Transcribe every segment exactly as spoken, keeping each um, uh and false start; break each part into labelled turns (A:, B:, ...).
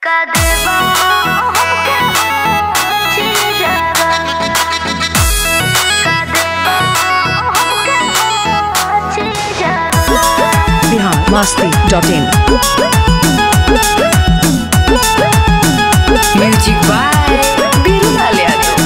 A: Bihar Masti dot in. Music by Birulal Yadav.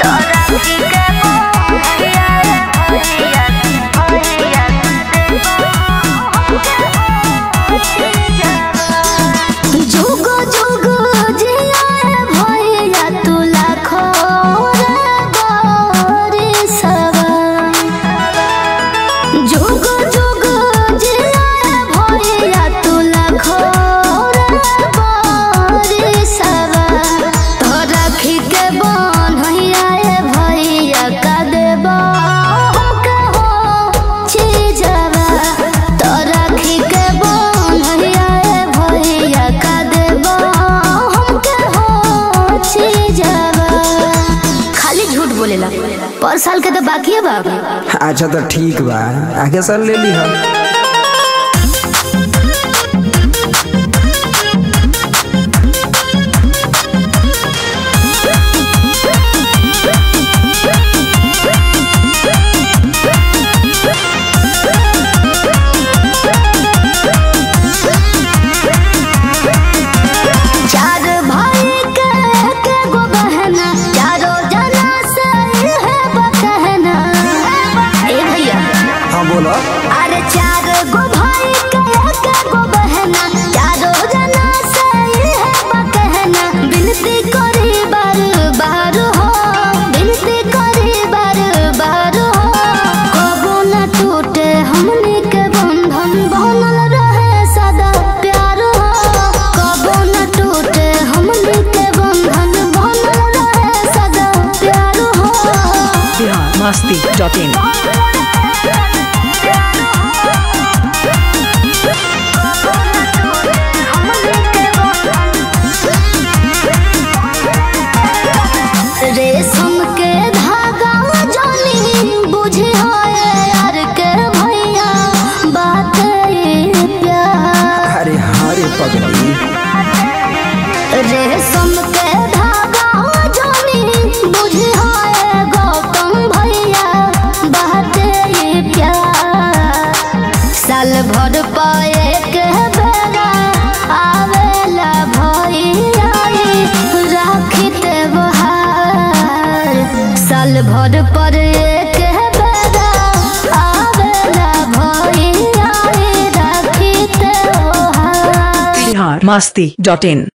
B: पर साल के तो बाकी है बाबा।
C: अच्छा तो ठीक बा, आगे साल ले ली हम।
B: अरे चार गो भाई के एक गो बहना, चारों जना सही है बकहना। बिनती करी बार बार हो, बिनती करी बार बार हो। कबो न टूटे हमनी के बंधन, बनल रहे सदा प्यार हो। कबो न टूटे हमनी के बंधन, बनल रहे सदा प्यार हो।
A: Bihar Masti dot in.
B: रेशम के धागा जानी बुझे यार के भैया, बात प्यार।
C: अरे हरे पगली।
B: रेशम के धागा जानी बुझे गौतम भैया, बात प्यार। साल भर पाए के बेरा आवेला भैया, राखी साल भर पर एक बेरा आवेला भैया, राखी त्योहार।
A: बिहार मस्ती डॉट इन।